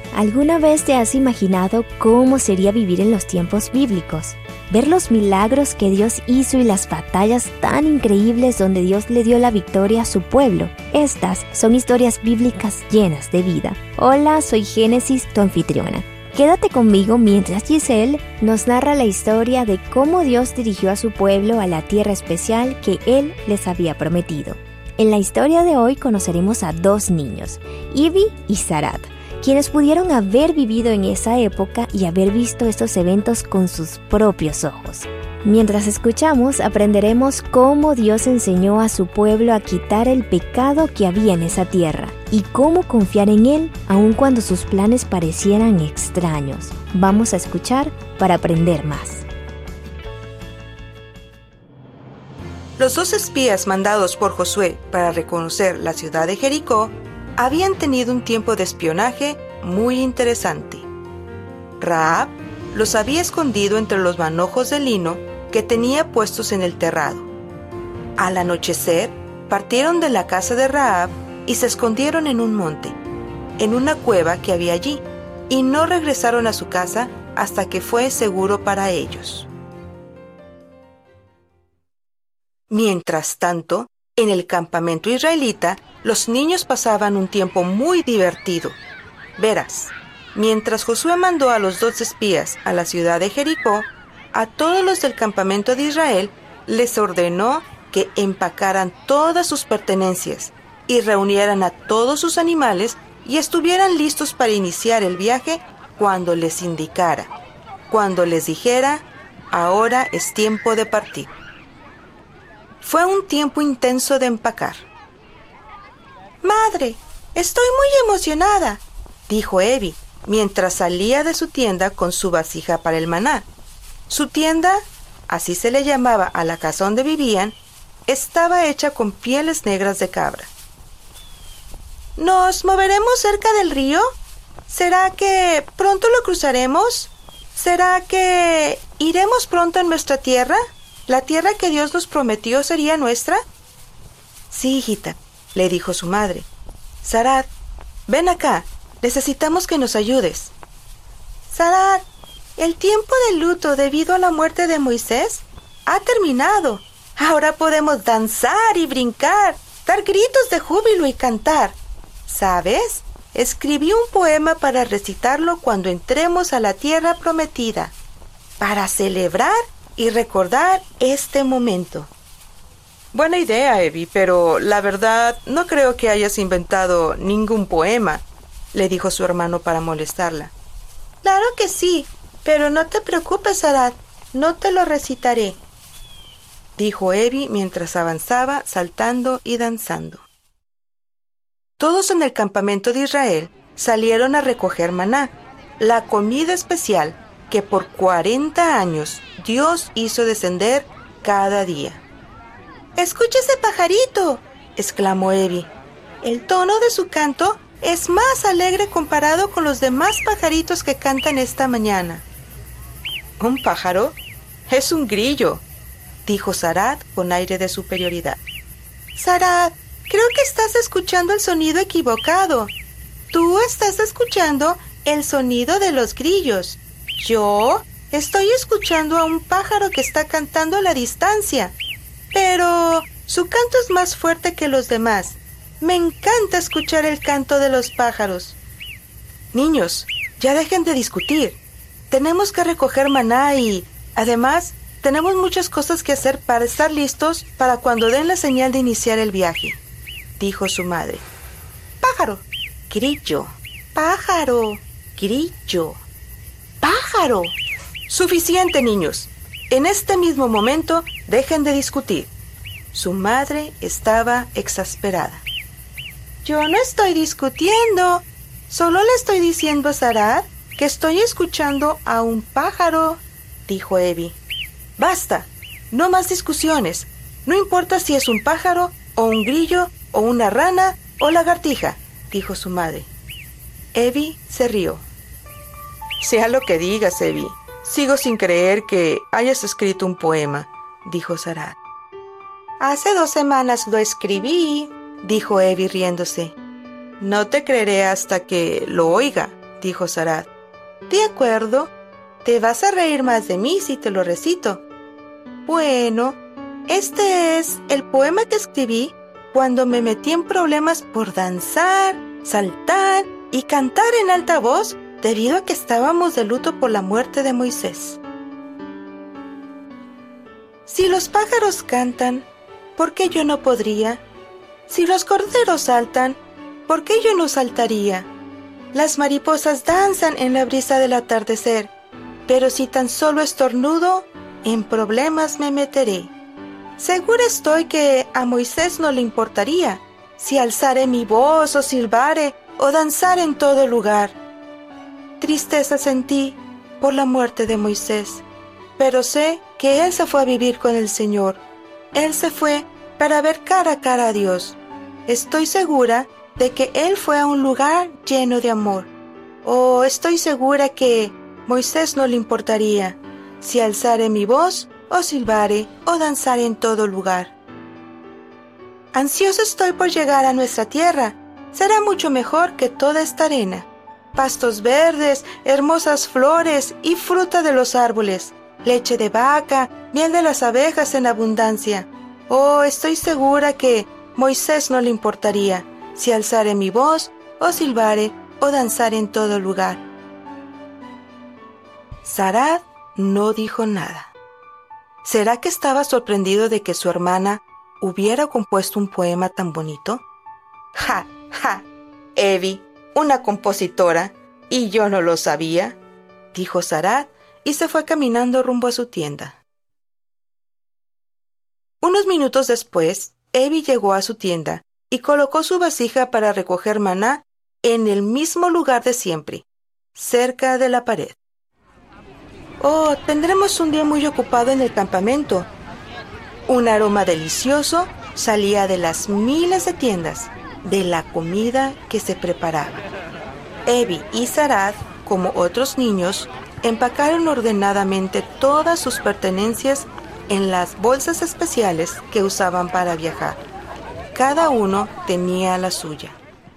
¿Alguna vez te has imaginado cómo sería vivir en los tiempos bíblicos? Ver los milagros que Dios hizo y las batallas tan increíbles donde Dios le dio la victoria a su pueblo. Estas son historias bíblicas llenas de vida. Hola, soy Génesis, tu anfitriona. Quédate conmigo mientras Giselle nos narra la historia de cómo Dios dirigió a su pueblo a la tierra especial que Él les había prometido. En la historia de hoy conoceremos a dos niños, Ivy y Sarat, quienes pudieron haber vivido en esa época y haber visto estos eventos con sus propios ojos. Mientras escuchamos, aprenderemos cómo Dios enseñó a su pueblo a quitar el pecado que había en esa tierra y cómo confiar en Él aun cuando sus planes parecieran extraños. Vamos a escuchar para aprender más. Los 2 espías mandados por Josué para reconocer la ciudad de Jericó habían tenido un tiempo de espionaje muy interesante. Rahab los había escondido entre los manojos de lino que tenía puestos en el terrado. Al anochecer, partieron de la casa de Rahab y se escondieron en un monte, en una cueva que había allí, y no regresaron a su casa hasta que fue seguro para ellos. Mientras tanto, en el campamento israelita, los niños pasaban un tiempo muy divertido. Verás, mientras Josué mandó a los 2 espías a la ciudad de Jericó, a todos los del campamento de Israel les ordenó que empacaran todas sus pertenencias y reunieran a todos sus animales y estuvieran listos para iniciar el viaje cuando les indicara, cuando les dijera, ahora es tiempo de partir. Fue un tiempo intenso de empacar. «Madre, estoy muy emocionada», dijo Evi, mientras salía de su tienda con su vasija para el maná. Su tienda, así se le llamaba a la casa donde vivían, estaba hecha con pieles negras de cabra. «¿Nos moveremos cerca del río? ¿Será que pronto lo cruzaremos? ¿Será que iremos pronto en nuestra tierra? ¿La tierra que Dios nos prometió sería nuestra?» «Sí, hijita», le dijo su madre. «Sarat, ven acá, necesitamos que nos ayudes». «Sarat, el tiempo de luto debido a la muerte de Moisés ha terminado. Ahora podemos danzar y brincar, dar gritos de júbilo y cantar. ¿Sabes? Escribí un poema para recitarlo cuando entremos a la tierra prometida, para celebrar y recordar este momento». Buena idea, Evi, pero la verdad no creo que hayas inventado ningún poema, le dijo su hermano para molestarla. «Claro que sí, pero no te preocupes, Sarat, no te lo recitaré», dijo Evi mientras avanzaba saltando y danzando. Todos en el campamento de Israel salieron a recoger maná, la comida especial que por 40 años Dios hizo descender cada día. «¡Escucha ese pajarito!», exclamó Evi. «El tono de su canto es más alegre comparado con los demás pajaritos que cantan esta mañana». «¿Un pájaro? Es un grillo», dijo Sarat con aire de superioridad. «Sarat, creo que estás escuchando el sonido equivocado. Tú estás escuchando el sonido de los grillos. Yo estoy escuchando a un pájaro que está cantando a la distancia, pero su canto es más fuerte que los demás. Me encanta escuchar el canto de los pájaros». «Niños, ya dejen de discutir. Tenemos que recoger maná y, además, tenemos muchas cosas que hacer para estar listos para cuando den la señal de iniciar el viaje», dijo su madre. «Pájaro, grillo, pájaro, grillo, pájaro». «Suficiente, niños. En este mismo momento, dejen de discutir». Su madre estaba exasperada. «Yo no estoy discutiendo. Solo le estoy diciendo a Sarat que estoy escuchando a un pájaro», dijo Evi. «Basta. No más discusiones. No importa si es un pájaro, o un grillo, o una rana, o lagartija», dijo su madre. Evi se rió. «Sea lo que digas, Evi. Sigo sin creer que hayas escrito un poema», dijo Sarat. «Hace 2 semanas lo escribí», dijo Evi riéndose. «No te creeré hasta que lo oiga», dijo Sarad. De acuerdo, te vas a reír más de mí si te lo recito. Bueno, este es el poema que escribí cuando me metí en problemas por danzar, saltar y cantar en alta voz debido a que estábamos de luto por la muerte de Moisés. Si los pájaros cantan, ¿por qué yo no podría? Si los corderos saltan, ¿por qué yo no saltaría? Las mariposas danzan en la brisa del atardecer, pero si tan solo estornudo, en problemas me meteré. Segura estoy que a Moisés no le importaría si alzare mi voz o silbare o danzar en todo lugar. Tristeza sentí por la muerte de Moisés, pero sé que él se fue a vivir con el Señor. Él se fue para ver cara a cara a Dios. Estoy segura de que él fue a un lugar lleno de amor. O estoy segura que Moisés no le importaría si alzare mi voz o silbare o danzar en todo lugar. Ansioso estoy por llegar a nuestra tierra. Será mucho mejor que toda esta arena. Pastos verdes, hermosas flores y fruta de los árboles, leche de vaca, miel de las abejas en abundancia. Oh, estoy segura que Moisés no le importaría si alzare mi voz o silbare o danzar en todo lugar. Sarad no dijo nada. ¿Será que estaba sorprendido de que su hermana hubiera compuesto un poema tan bonito? ¡Ja, ja! Evi, una compositora, y yo no lo sabía, dijo Sarad y se fue caminando rumbo a su tienda. Unos minutos después, Evi llegó a su tienda y colocó su vasija para recoger maná en el mismo lugar de siempre, cerca de la pared. Oh, tendremos un día muy ocupado en el campamento. Un aroma delicioso salía de las miles de tiendas de la comida que se preparaba. Evi y Sarad, como otros niños, empacaron ordenadamente todas sus pertenencias en las bolsas especiales que usaban para viajar. Cada uno tenía la suya.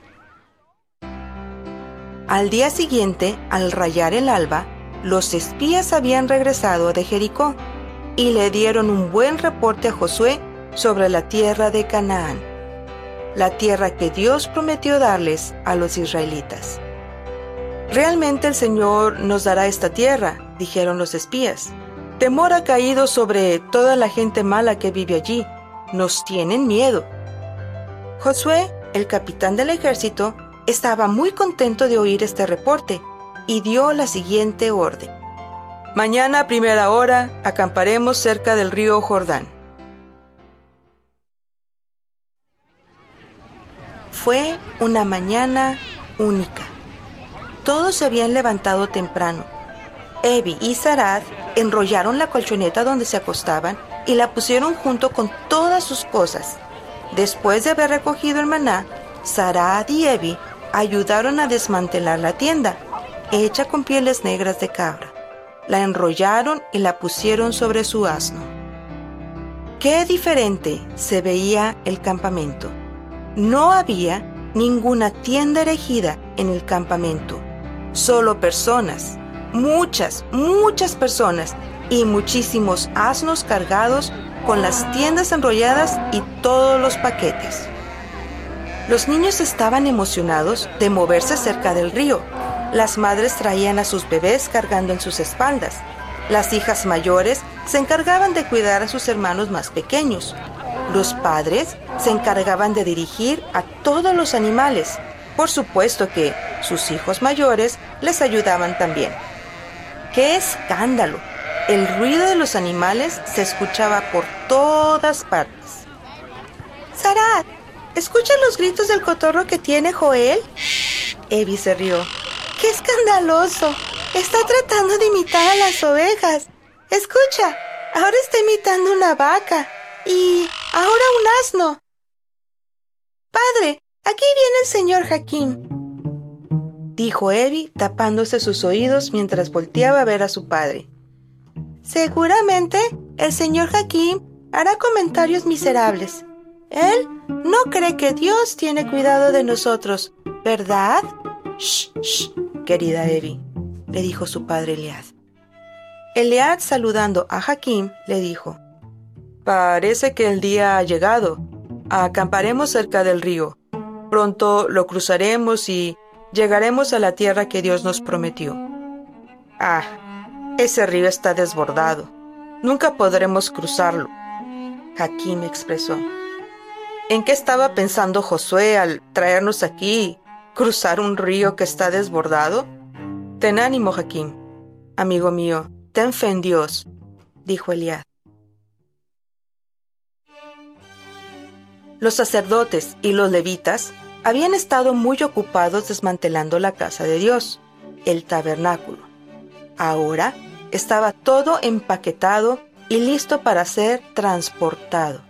Al día siguiente, al rayar el alba, los espías habían regresado de Jericó y le dieron un buen reporte a Josué sobre la tierra de Canaán, la tierra que Dios prometió darles a los israelitas. «Realmente el Señor nos dará esta tierra», dijeron los espías. «Temor ha caído sobre toda la gente mala que vive allí. Nos tienen miedo». Josué, el capitán del ejército, estaba muy contento de oír este reporte y dio la siguiente orden. «Mañana a primera hora acamparemos cerca del río Jordán». Fue una mañana única. Todos se habían levantado temprano. Evi y Sarad enrollaron la colchoneta donde se acostaban y la pusieron junto con todas sus cosas. Después de haber recogido el maná, Sarad y Evi ayudaron a desmantelar la tienda, hecha con pieles negras de cabra. La enrollaron y la pusieron sobre su asno. Qué diferente se veía el campamento. No había ninguna tienda erigida en el campamento. Solo personas, muchas personas y muchísimos asnos cargados con las tiendas enrolladas y todos los paquetes. Los niños estaban emocionados de moverse cerca del río. Las madres traían a sus bebés cargando en sus espaldas. Las hijas mayores se encargaban de cuidar a sus hermanos más pequeños. Los padres se encargaban de dirigir a todos los animales. Por supuesto que sus hijos mayores les ayudaban también. ¡Qué escándalo! El ruido de los animales se escuchaba por todas partes. «Sarad, ¿escuchas los gritos del cotorro que tiene Joel?» Evi se rió. ¡Qué escandaloso! Está tratando de imitar a las ovejas. Escucha, ahora está imitando una vaca. Y ahora un asno. «Padre, aquí viene el señor Hakim», dijo Evi tapándose sus oídos mientras volteaba a ver a su padre. «Seguramente el señor Hakim hará comentarios miserables. Él no cree que Dios tiene cuidado de nosotros, ¿verdad?» «Shh, shh, querida Evie, le dijo su padre Eliad. Eliad, saludando a Hakim, le dijo: «Parece que el día ha llegado. Acamparemos cerca del río. Pronto lo cruzaremos y llegaremos a la tierra que Dios nos prometió». Ese río está desbordado. Nunca podremos cruzarlo, Hakim expresó. ¿En qué estaba pensando Josué al traernos aquí? ¿Cruzar un río que está desbordado? Ten ánimo, Hakim. Amigo mío, ten fe en Dios, dijo Eliad. Los sacerdotes y los levitas habían estado muy ocupados desmantelando la casa de Dios, el tabernáculo. Ahora estaba todo empaquetado y listo para ser transportado.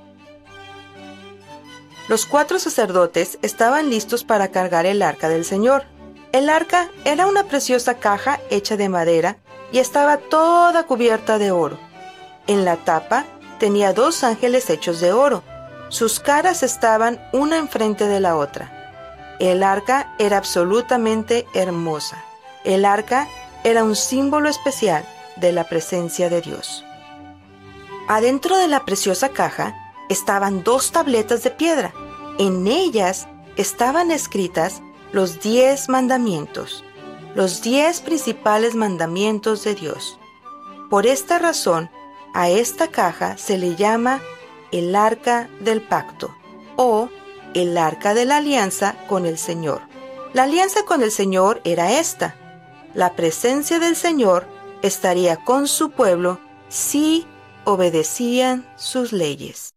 Los 4 sacerdotes estaban listos para cargar el arca del Señor. El arca era una preciosa caja hecha de madera y estaba toda cubierta de oro. En la tapa tenía 2 ángeles hechos de oro. Sus caras estaban una enfrente de la otra. El arca era absolutamente hermosa. El arca era un símbolo especial de la presencia de Dios. Adentro de la preciosa caja estaban 2 tabletas de piedra. En ellas estaban escritas los 10 mandamientos, los 10 principales mandamientos de Dios. Por esta razón, a esta caja se le llama el Arca del Pacto o el Arca de la Alianza con el Señor. La alianza con el Señor era esta: la presencia del Señor estaría con su pueblo si obedecían sus leyes.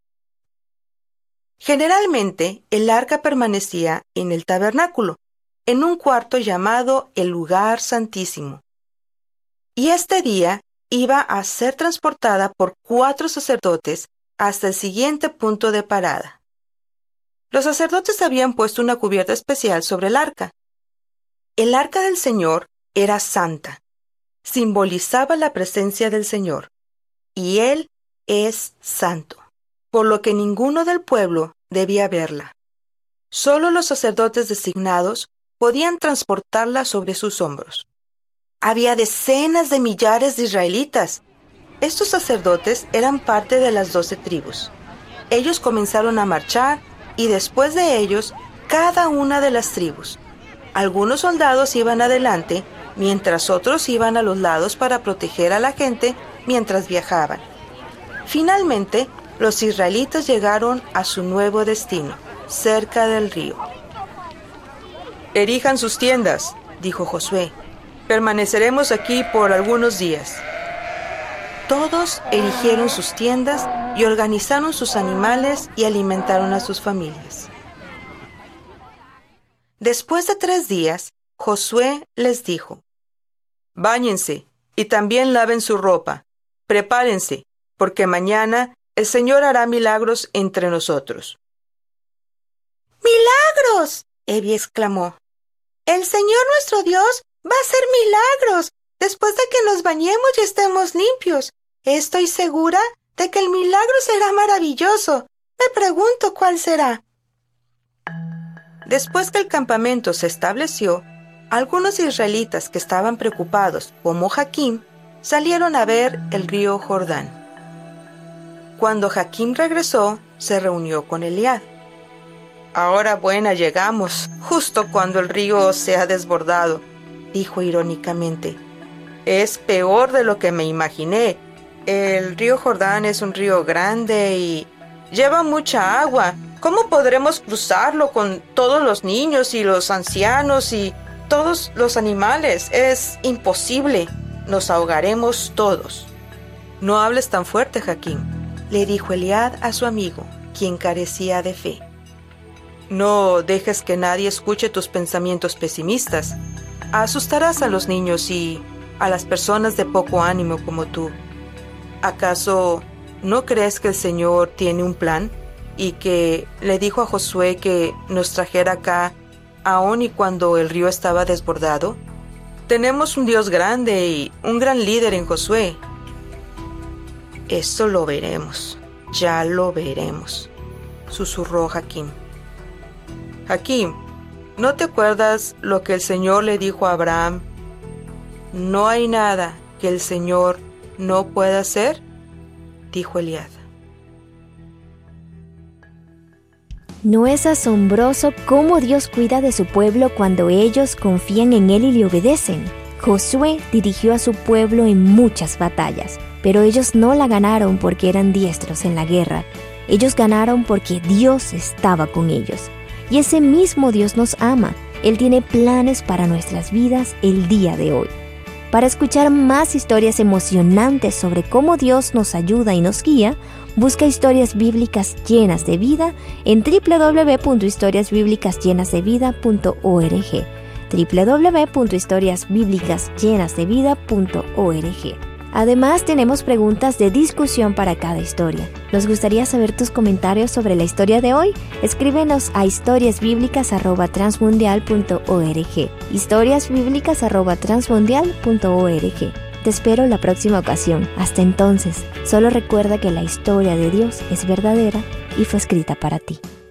Generalmente, el arca permanecía en el tabernáculo, en un cuarto llamado el lugar santísimo. Y este día iba a ser transportada por 4 sacerdotes hasta el siguiente punto de parada. Los sacerdotes habían puesto una cubierta especial sobre el arca. El arca del Señor era santa, simbolizaba la presencia del Señor, y Él es santo, por lo que ninguno del pueblo debía verla. Solo los sacerdotes designados podían transportarla sobre sus hombros. Había decenas de millares de israelitas. Estos sacerdotes eran parte de las 12 tribus. Ellos comenzaron a marchar y después de ellos, cada una de las tribus. Algunos soldados iban adelante, mientras otros iban a los lados para proteger a la gente mientras viajaban. Finalmente, los israelitas llegaron a su nuevo destino, cerca del río. «Erijan sus tiendas», dijo Josué. «Permaneceremos aquí por algunos días». Todos erigieron sus tiendas y organizaron sus animales y alimentaron a sus familias. Después de 3 días, Josué les dijo: «Báñense y también laven su ropa. Prepárense, porque mañana el Señor hará milagros entre nosotros». ¡Milagros!, Evie exclamó. «El Señor nuestro Dios va a hacer milagros después de que nos bañemos y estemos limpios. Estoy segura de que el milagro será maravilloso. Me pregunto cuál será». Después que el campamento se estableció, algunos israelitas que estaban preocupados, como Hakim, salieron a ver el río Jordán. Cuando Hakim regresó, se reunió con Eliad. «Ahora buena llegamos, justo cuando el río se ha desbordado», dijo irónicamente. «Es peor de lo que me imaginé. El río Jordán es un río grande y lleva mucha agua. ¿Cómo podremos cruzarlo con todos los niños y los ancianos y todos los animales? Es imposible. Nos ahogaremos todos». «No hables tan fuerte, Hakim», le dijo Eliad a su amigo, quien carecía de fe. «No dejes que nadie escuche tus pensamientos pesimistas. Asustarás a los niños y a las personas de poco ánimo como tú. ¿Acaso no crees que el Señor tiene un plan y que le dijo a Josué que nos trajera acá aun y cuando el río estaba desbordado? Tenemos un Dios grande y un gran líder en Josué». «Esto lo veremos, ya lo veremos», susurró Hakim. «Hakim, ¿no te acuerdas lo que el Señor le dijo a Abraham ¿No hay nada que el Señor no pueda hacer?, dijo Eliad. ¿No es asombroso cómo Dios cuida de su pueblo cuando ellos confían en Él y le obedecen? Josué dirigió a su pueblo en muchas batallas, pero ellos no la ganaron porque eran diestros en la guerra. Ellos ganaron porque Dios estaba con ellos. Y ese mismo Dios nos ama. Él tiene planes para nuestras vidas el día de hoy. Para escuchar más historias emocionantes sobre cómo Dios nos ayuda y nos guía, busca historias bíblicas llenas de vida en www.historiasbiblicasllenasdevida.org. www.historiasbiblicasllenasdevida.org. Además, tenemos preguntas de discusión para cada historia. Nos gustaría saber tus comentarios sobre la historia de hoy. Escríbenos a historiasbiblicas@transmundial.org. historiasbiblicas@transmundial.org. Te espero la próxima ocasión. Hasta entonces, solo recuerda que la historia de Dios es verdadera y fue escrita para ti.